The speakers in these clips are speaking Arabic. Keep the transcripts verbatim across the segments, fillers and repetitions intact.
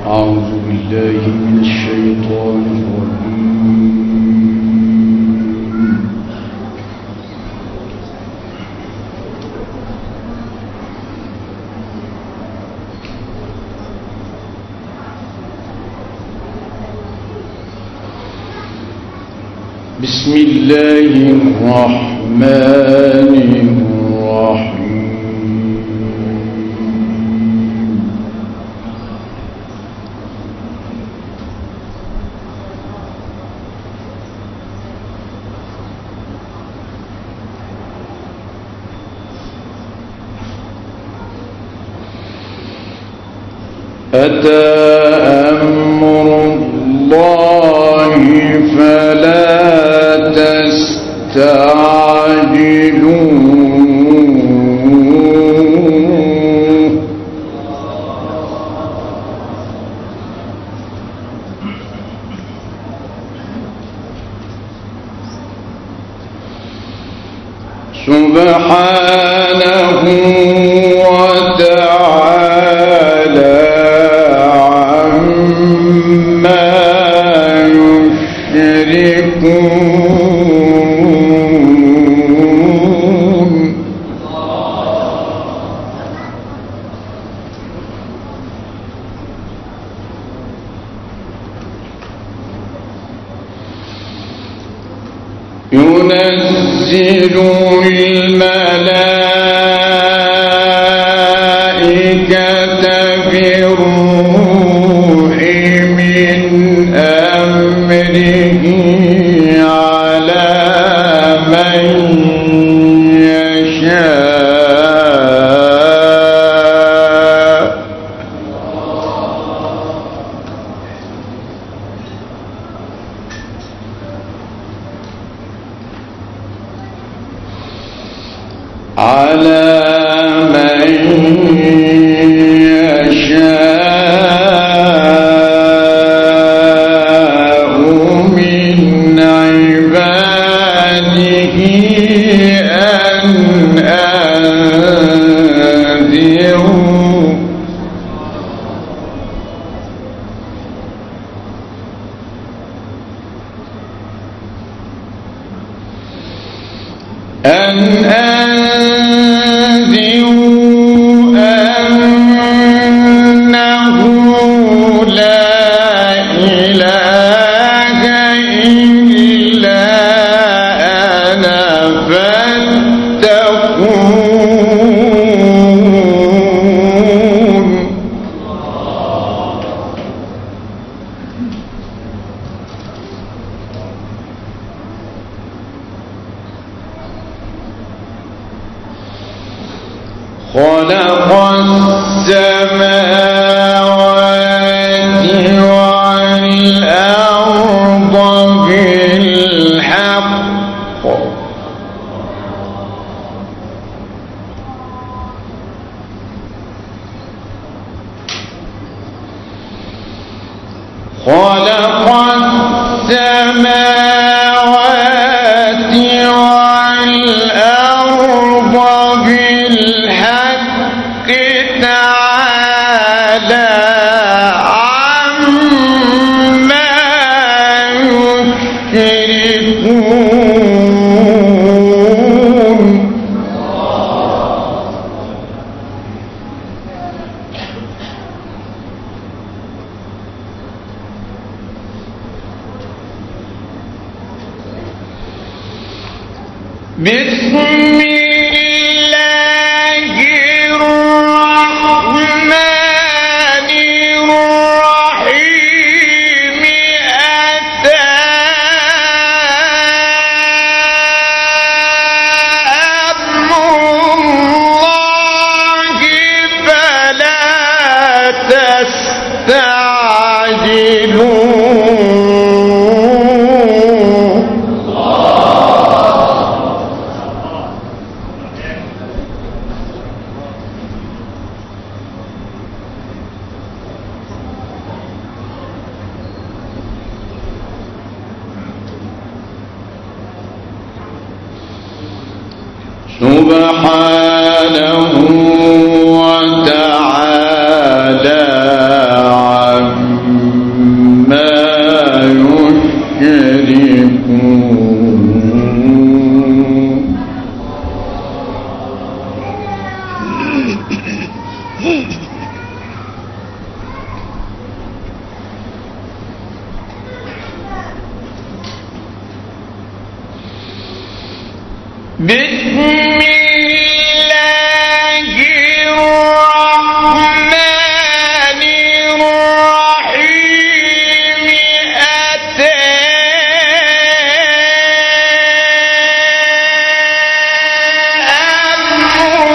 أعوذ بالله من الشيطان الرجيم. بسم الله الرحمن الرحيم. أتى أمر الله فلا تستعجلوه. سبحانه وتعالى عما يشركون. ينزل الملائكة بالروح من أمره على من يشاء. على من يشاء من عباده أن أنذروا أن أنذروا أنه لا إله إلا أنا فاتقون. خلق السماوات والأرض بالحق خلق السماوات والأرض بالحق تعالى عما يشركون. بسم الله الرحمن الرحيم. أتى أمر الله فلا تستعجلوه. سبحانه وتعالى عما بسم الله الرحمن الرحيم أتى أمر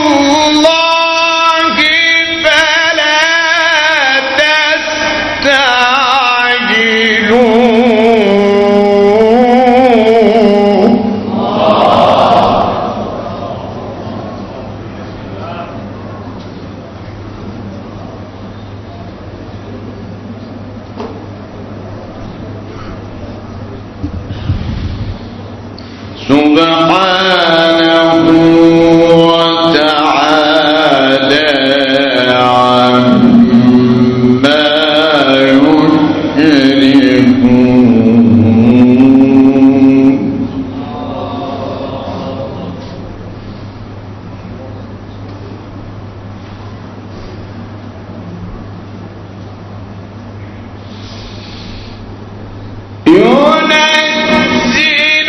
الله فلا تستعجلوه. سبحانه وتعالى عما يشركون. ينزل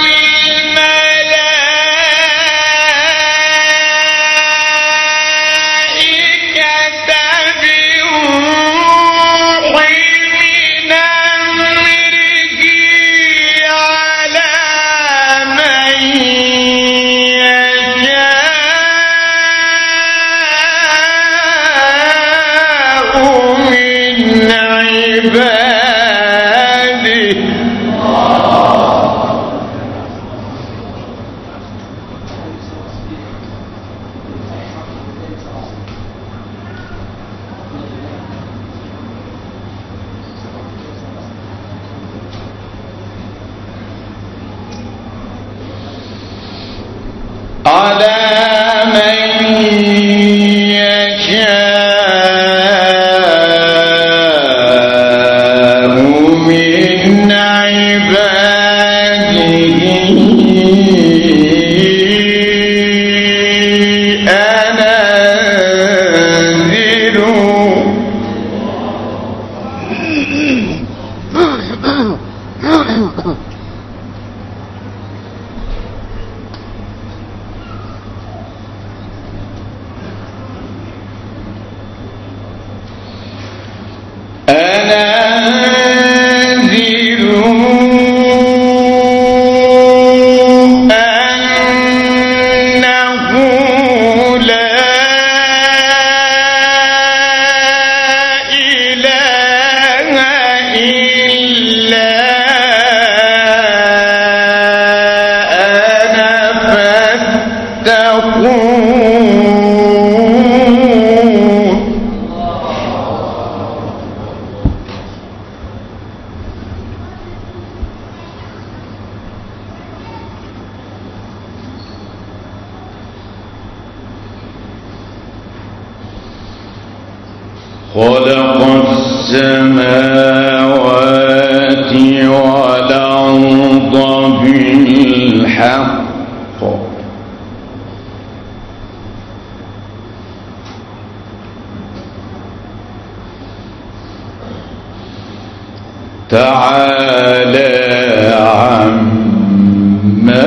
على من يشاء من عباده أنزل. أنزل أنه لا إله إلا أنا فاتقون. خلق السماوات والأرض بالحق تعالى عما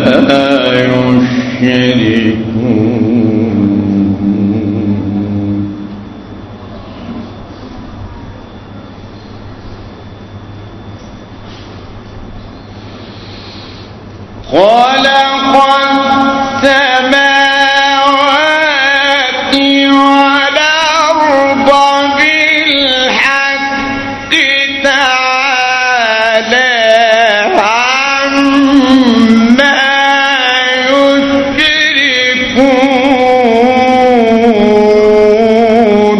يشركون. خلق السماوات والأرض بالحق تعالى عما يشركون.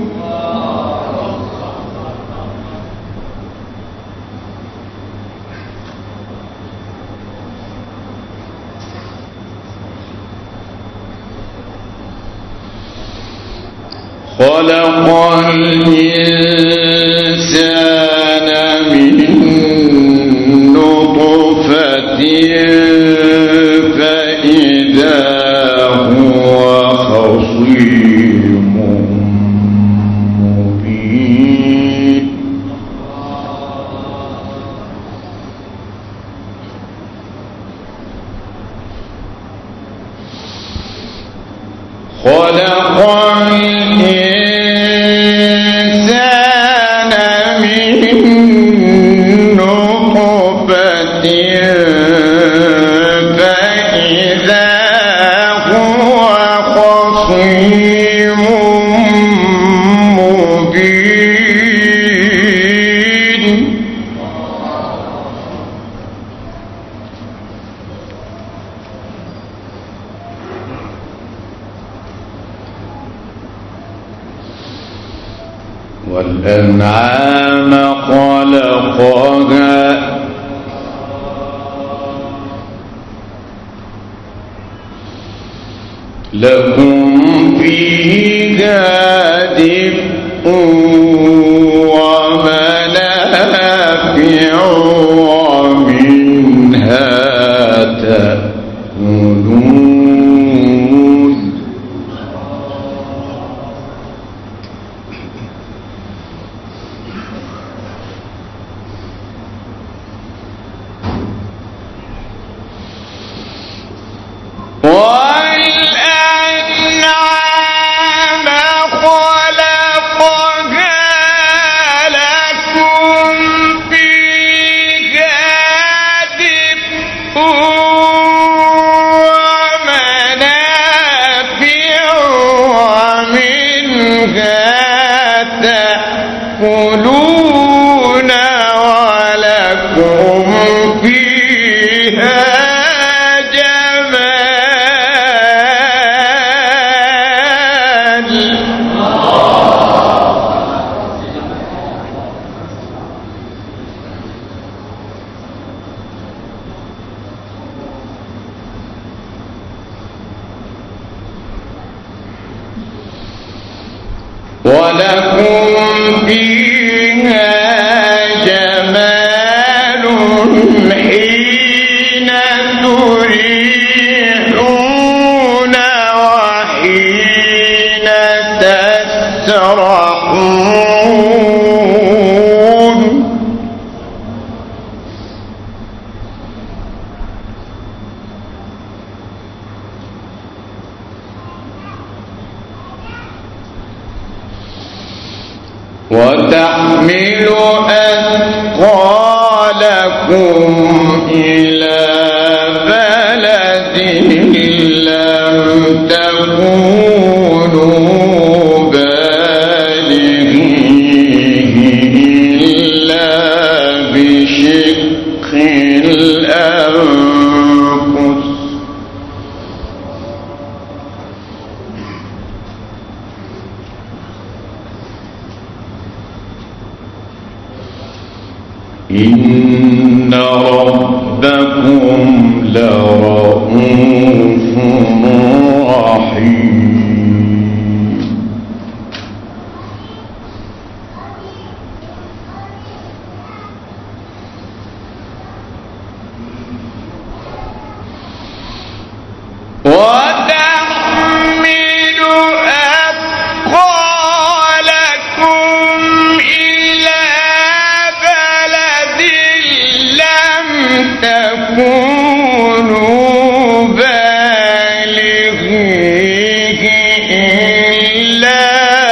خلق الإنسان من نطفة فإذا هو خصيم والأنعام خلقها لكم فيها دفء ومنافع ومنها تأكلون. تأكلون ولكم فيها جمال. ولكم فيها جمال حين تريحون وحين تسرحون. وتحمل أثقالكم إلى بلد لم تكونوا بالغيه إلا بشق الأنفس. إن ربكم لرؤوف رحيم. وتحمل أثقالكم إلى بلد لم تكونوا بالغيه إلا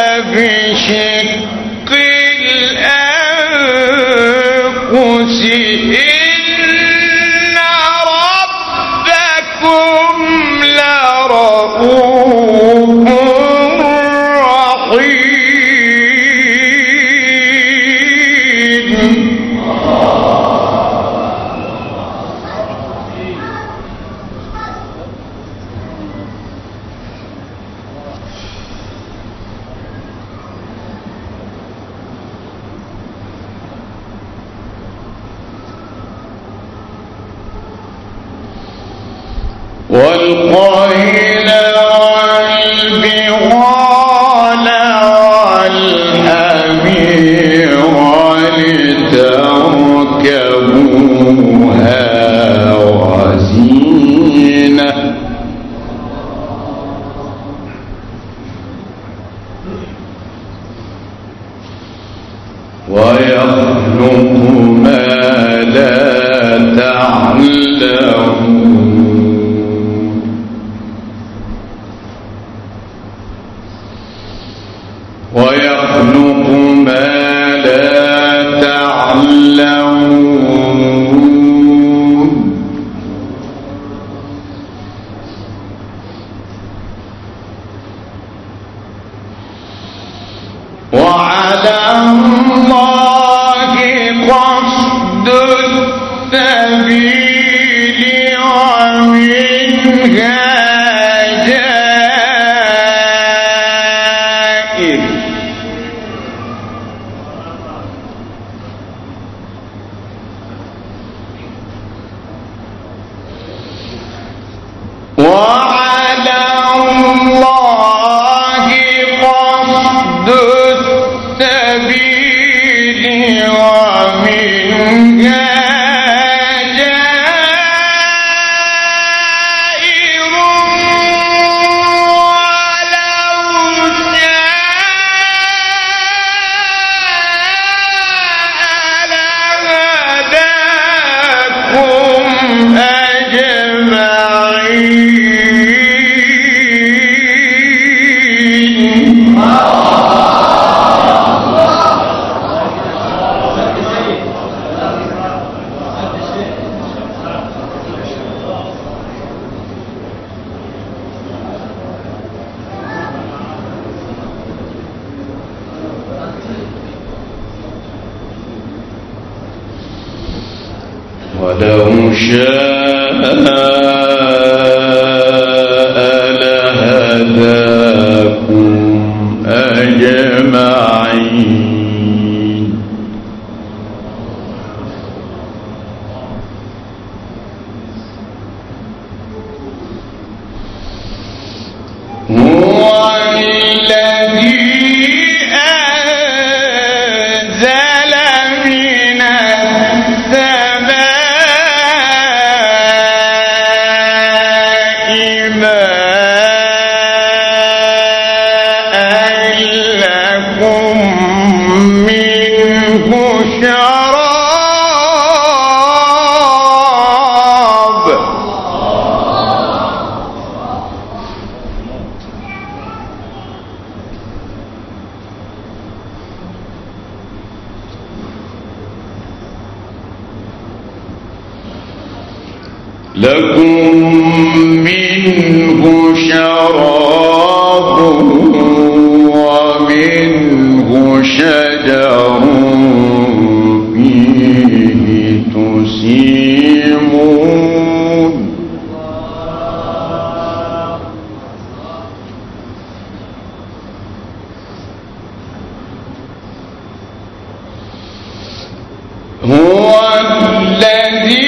بشق الأنفس. إن ربكم لرؤوف رحيم. والخيل والبغال والحمير لتركبوها وزينة. ويخلق ما لا تعلمون. ويخلق ما لا تعلمون. وعلى الله قصد السبيل ومنها جائر. السبيل ومنها ولو شاء لهداكم أجمعين هو الذي أنزل من لكم منه شراب ومنه شجر فيه تسيمون هو الذي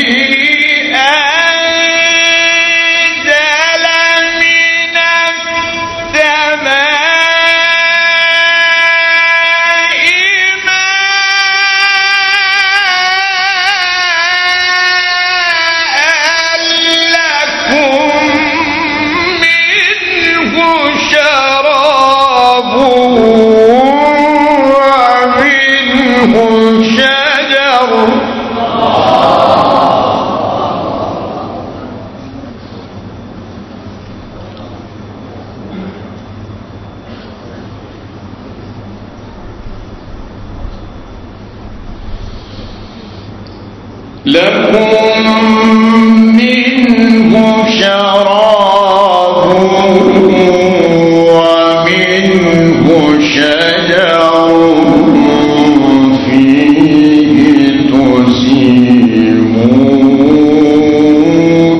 لكم منه شراب ومنه شجر فيه تسيمون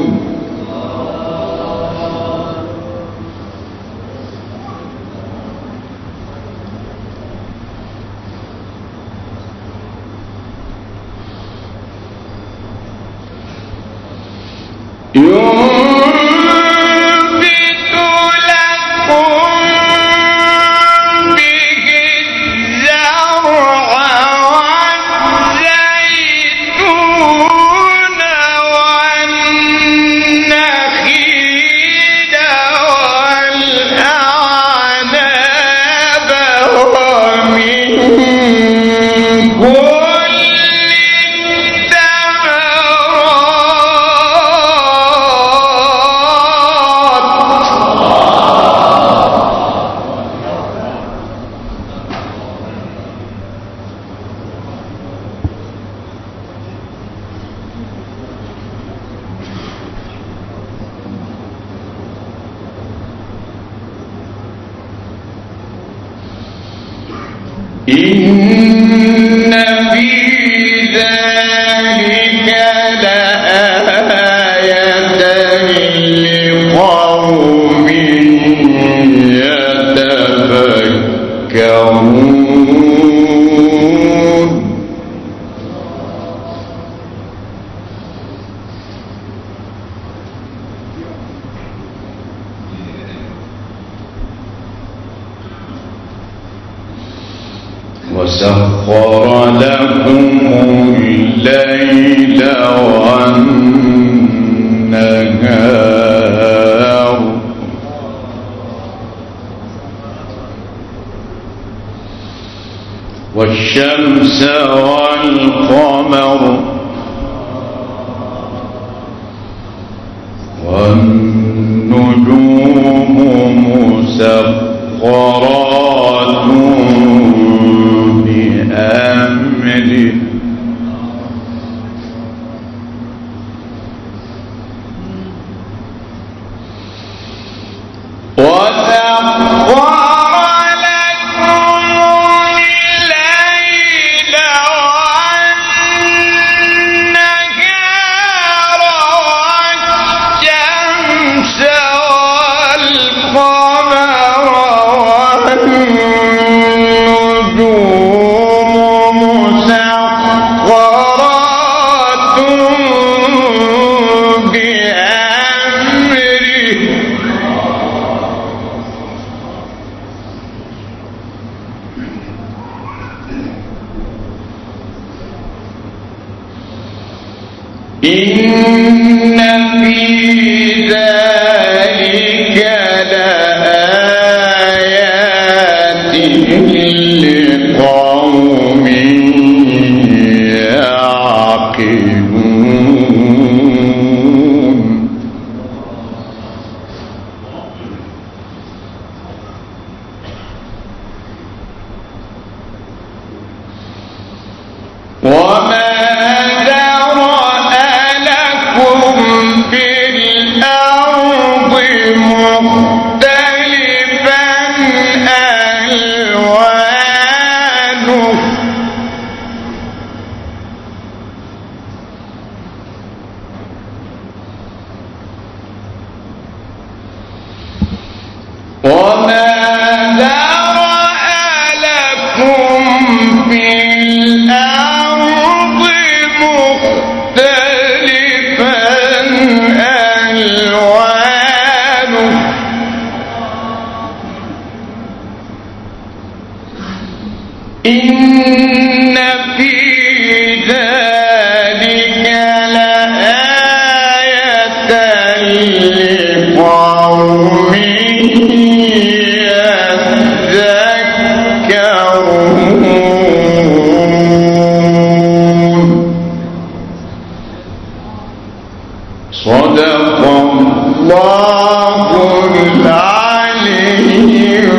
ينبت لكم به الزرع والزيتون والنخيل والأعناب ومن كل إن في ذلك لآية لقوم يتفكرون وسخر لكم الليل والنهار والشمس والقمر والنجوم مسخرات بأمره إن في ذلك لآيات لقوم يعقلون وما وما ذرأ لكم في الأرض مختلفا ألوانه إن في ذلك لآية لقوم صدق الله العلي